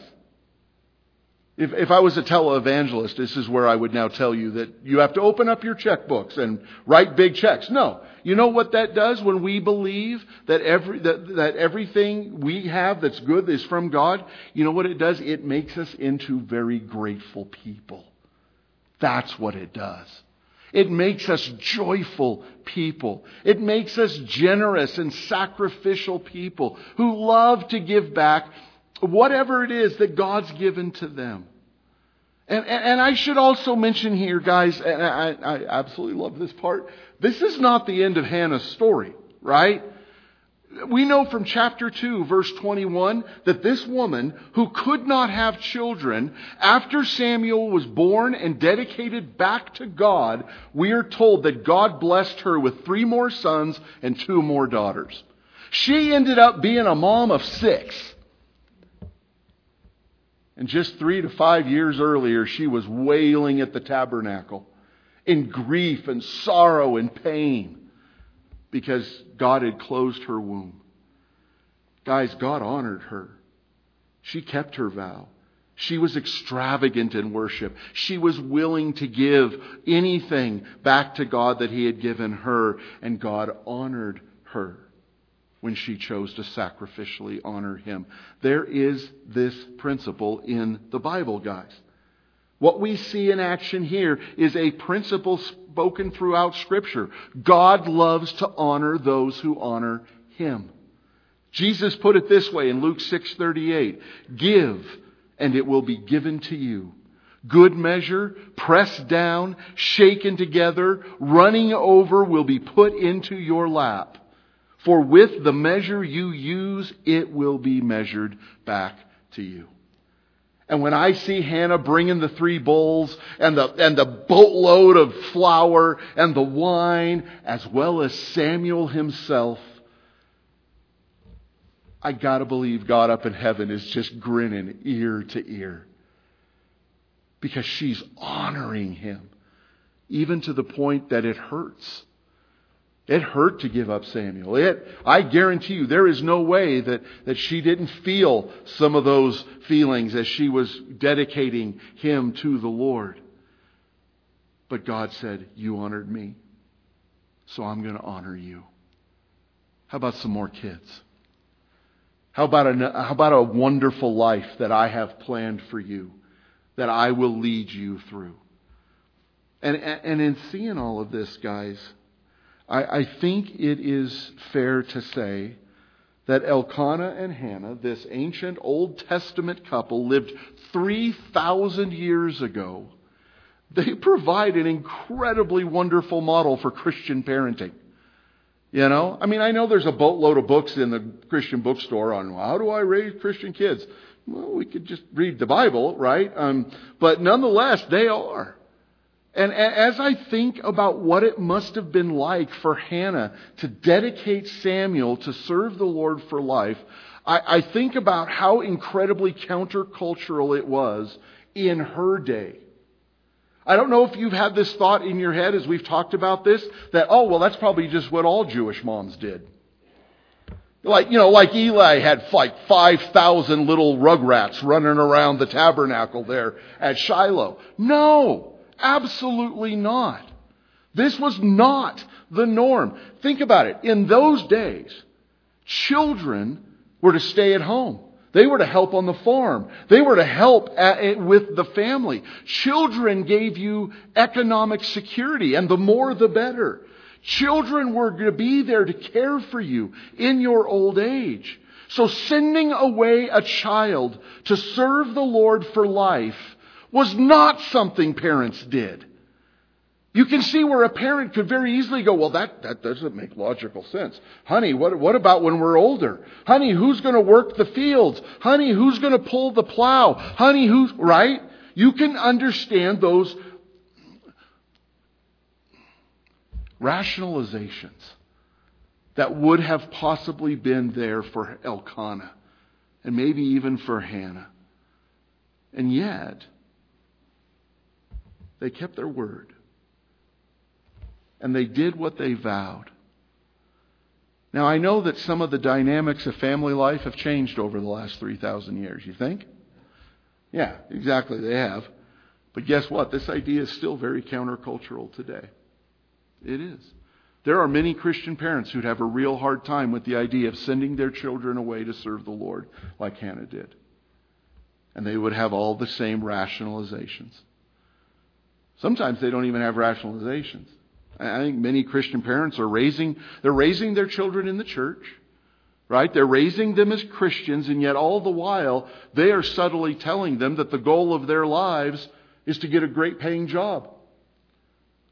S1: If, if I was a televangelist, this is where I would now tell you that you have to open up your checkbooks and write big checks. No. You know what that does when we believe that every that, that everything we have that's good is from God? You know what it does? It makes us into very grateful people. That's what it does. It makes us joyful people. It makes us generous and sacrificial people who love to give back whatever it is that God's given to them. And, and, and I should also mention here, guys, and I, I absolutely love this part. This is not the end of Hannah's story, right? We know from chapter two, verse twenty-one, that this woman who could not have children, after Samuel was born and dedicated back to God, we are told that God blessed her with three more sons and two more daughters. She ended up being a mom of six. And just three to five years earlier, she was wailing at the tabernacle in grief and sorrow and pain, because God had closed her womb. Guys, God honored her. She kept her vow. She was extravagant in worship. She was willing to give anything back to God that He had given her. And God honored her when she chose to sacrificially honor Him. There is this principle in the Bible, guys. What we see in action here is a principle spoken throughout Scripture. God loves to honor those who honor Him. Jesus put it this way in Luke six thirty-eight. Give, and it will be given to you. Good measure, pressed down, shaken together, running over, will be put into your lap. For with the measure you use, it will be measured back to you. And when I see Hannah bringing the three bowls and the, and the boatload of flour and the wine, as well as Samuel himself, I gotta believe God up in heaven is just grinning ear to ear. Because she's honoring Him. Even to the point that it hurts. It hurt to give up Samuel. It, I guarantee you, there is no way that, that she didn't feel some of those feelings as she was dedicating him to the Lord. But God said, you honored me, so I'm going to honor you. How about some more kids? How about, a, how about a wonderful life that I have planned for you, that I will lead you through? And, and in seeing all of this, guys, I, I think it is fair to say that Elkanah and Hannah, this ancient Old Testament couple, lived three thousand years ago. They provide an incredibly wonderful model for Christian parenting. You know, I mean, I know there's a boatload of books in the Christian bookstore on how do I raise Christian kids. Well, we could just read the Bible, right? Um, but nonetheless, they are. And as I think about what it must have been like for Hannah to dedicate Samuel to serve the Lord for life, I, I think about how incredibly countercultural it was in her day. I don't know if you've had this thought in your head as we've talked about this, that, oh, well, that's probably just what all Jewish moms did. Like, you know, like Eli had like five thousand little rugrats running around the tabernacle there at Shiloh. No! Absolutely not. This was not the norm. Think about it. In those days, children were to stay at home. They were to help on the farm. They were to help at, with the family. Children gave you economic security, and the more the better. Children were going to be there to care for you in your old age. So sending away a child to serve the Lord for life was not something parents did. You can see where a parent could very easily go, well, that, that doesn't make logical sense. Honey, what, what about when we're older? Honey, who's going to work the fields? Honey, who's going to pull the plow? Honey, who's, right? You can understand those rationalizations that would have possibly been there for Elkanah and maybe even for Hannah. And yet, they kept their word. And they did what they vowed. Now, I know that some of the dynamics of family life have changed over the last three thousand years. You think? Yeah, exactly, they have. But guess what? This idea is still very countercultural today. It is. There are many Christian parents who'd have a real hard time with the idea of sending their children away to serve the Lord like Hannah did. And they would have all the same rationalizations. Sometimes they don't even have rationalizations. I think many Christian parents are raising, they're raising their children in the church, right? They're raising them as Christians, and yet all the while they are subtly telling them that the goal of their lives is to get a great paying job.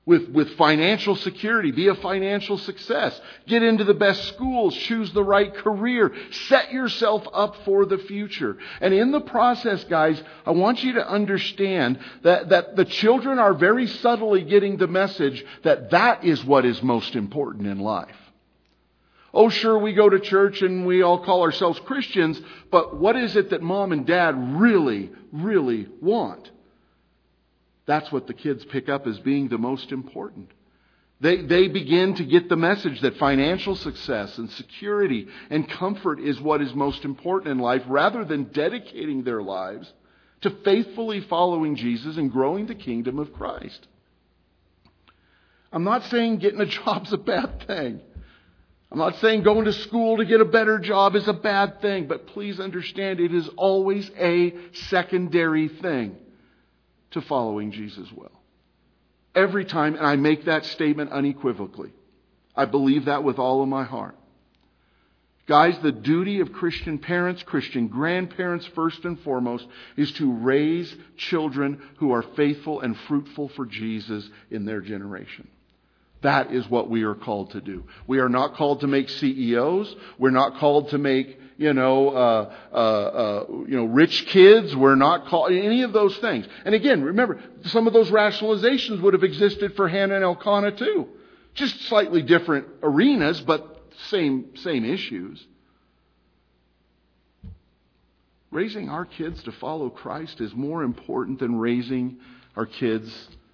S1: with, with financial security. Be a financial success. Get into the best schools. Choose the right career. Set yourself up for the future. And in the process, guys, I want you to understand that, that the children are very subtly getting the message that that is what is most important in life. Oh, sure, we go to church and we all call ourselves Christians, but what is it that mom and dad really, really want? That's what the kids pick up as being the most important. They, they begin to get the message that financial success and security and comfort is what is most important in life, rather than dedicating their lives to faithfully following Jesus and growing the kingdom of Christ. I'm not saying getting a job's a bad thing. I'm not saying going to school to get a better job is a bad thing, but please understand it is always a secondary thing to following Jesus well. Every time, and I make that statement unequivocally. I believe that with all of my heart. Guys, the duty of Christian parents, Christian grandparents first and foremost, is to raise children who are faithful and fruitful for Jesus in their generation. That is what we are called to do. We are not called to make C E Os. We're not called to make, you know, uh, uh, uh, you know, rich kids. We're not called any of those things. And again, remember, some of those rationalizations would have existed for Hannah and Elkanah too. Just slightly different arenas, but same same issues. Raising our kids to follow Christ is more important than raising our kids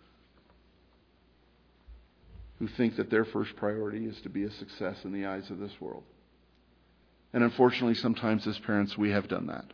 S1: who think that their first priority is to be a success in the eyes of this world. And unfortunately, sometimes as parents, we have done that.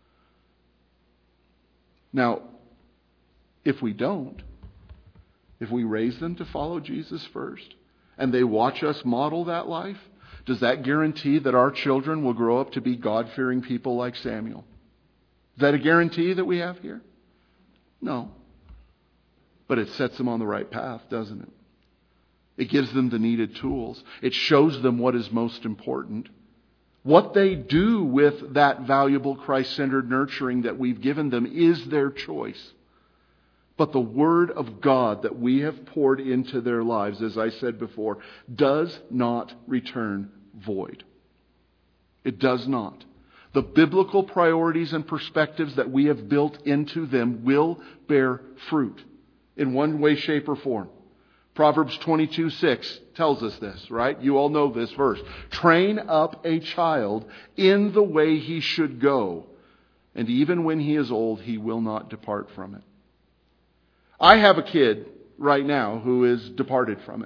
S1: Now, if we don't, if we raise them to follow Jesus first, and they watch us model that life, does that guarantee that our children will grow up to be God-fearing people like Samuel? Is that a guarantee that we have here? No. But it sets them on the right path, doesn't it? It gives them the needed tools. It shows them what is most important. What they do with that valuable Christ-centered nurturing that we've given them is their choice. But the Word of God that we have poured into their lives, as I said before, does not return void. It does not. The biblical priorities and perspectives that we have built into them will bear fruit in one way, shape, or form. Proverbs twenty-two six tells us this, right? You all know this verse. Train up a child in the way he should go, and even when he is old, he will not depart from it. I have a kid right now who is departed from it.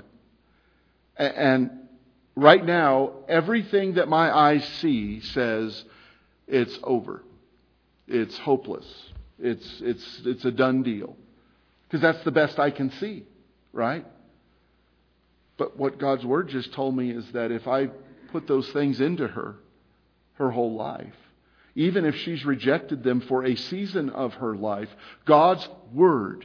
S1: And right now, everything that my eyes see says it's over. It's hopeless. It's, it's, it's a done deal. Because that's the best I can see, right? But what God's Word just told me is that if I put those things into her, her whole life, even if she's rejected them for a season of her life, God's Word,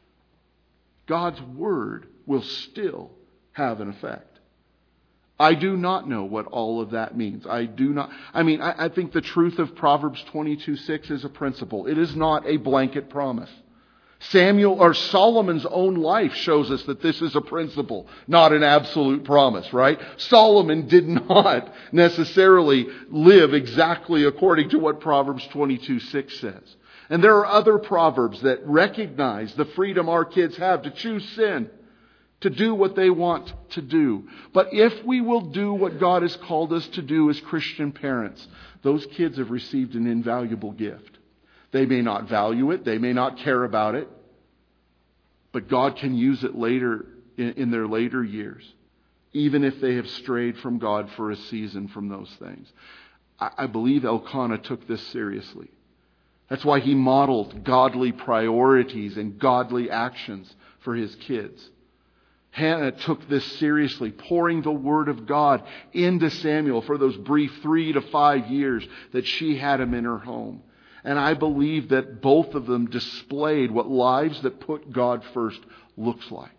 S1: God's Word will still have an effect. I do not know what all of that means. I do not, I mean, I, I think the truth of Proverbs twenty-two six is a principle. It is not a blanket promise. Samuel or Solomon's own life shows us that this is a principle, not an absolute promise, right? Solomon did not necessarily live exactly according to what Proverbs twenty-two six says. And there are other proverbs that recognize the freedom our kids have to choose sin, to do what they want to do. But if we will do what God has called us to do as Christian parents, those kids have received an invaluable gift. They may not value it. They may not care about it. But God can use it later in, in their later years, even if they have strayed from God for a season from those things. I, I believe Elkanah took this seriously. That's why he modeled godly priorities and godly actions for his kids. Hannah took this seriously, pouring the Word of God into Samuel for those brief three to five years that she had him in her home. And I believe that both of them displayed what lives that put God first looks like.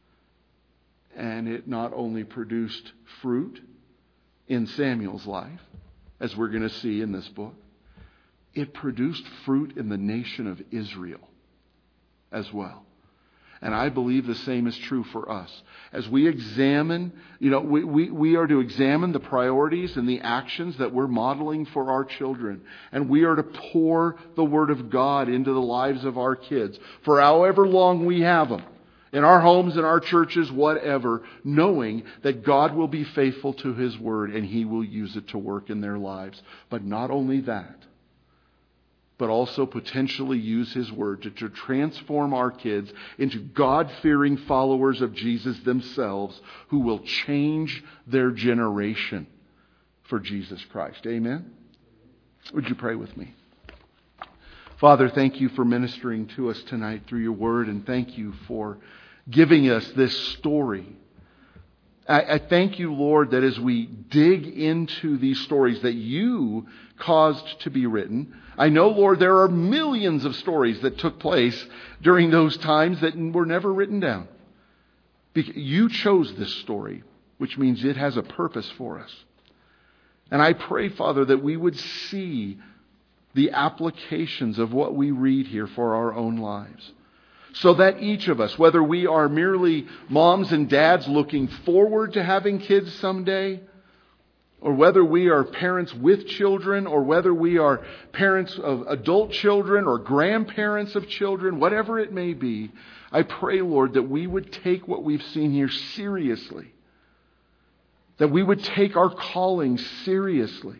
S1: And it not only produced fruit in Samuel's life, as we're going to see in this book, it produced fruit in the nation of Israel as well. And I believe the same is true for us. As we examine, you know, we, we, we are to examine the priorities and the actions that we're modeling for our children. And we are to pour the Word of God into the lives of our kids for however long we have them. In our homes, in our churches, whatever, knowing that God will be faithful to His Word and He will use it to work in their lives. But not only that, but also potentially use His Word to, to transform our kids into God-fearing followers of Jesus themselves who will change their generation for Jesus Christ. Amen? Would you pray with me? Father, thank you for ministering to us tonight through your Word, and thank you for giving us this story. I, I thank you, Lord, that as we dig into these stories that you caused to be written, I know, Lord, there are millions of stories that took place during those times that were never written down. You chose this story, which means it has a purpose for us. And I pray, Father, that we would see the applications of what we read here for our own lives. So that each of us, whether we are merely moms and dads looking forward to having kids someday, or whether we are parents with children, or whether we are parents of adult children or grandparents of children, whatever it may be, I pray, Lord, that we would take what we've seen here seriously. That we would take our calling seriously.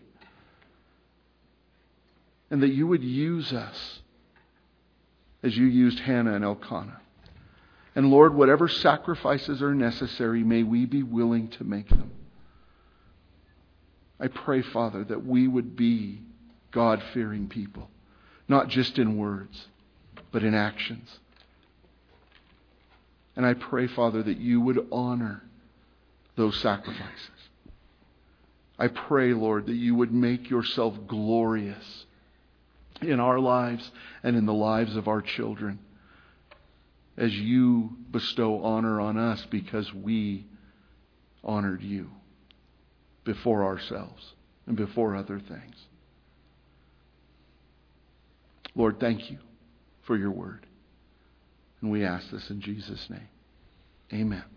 S1: And that you would use us as you used Hannah and Elkanah. And Lord, whatever sacrifices are necessary, may we be willing to make them. I pray, Father, that we would be God-fearing people, not just in words, but in actions. And I pray, Father, that you would honor those sacrifices. I pray, Lord, that you would make yourself glorious in our lives and in the lives of our children as you bestow honor on us because we honored you before ourselves and before other things. Lord, thank you for your word. And we ask this in Jesus' name. Amen.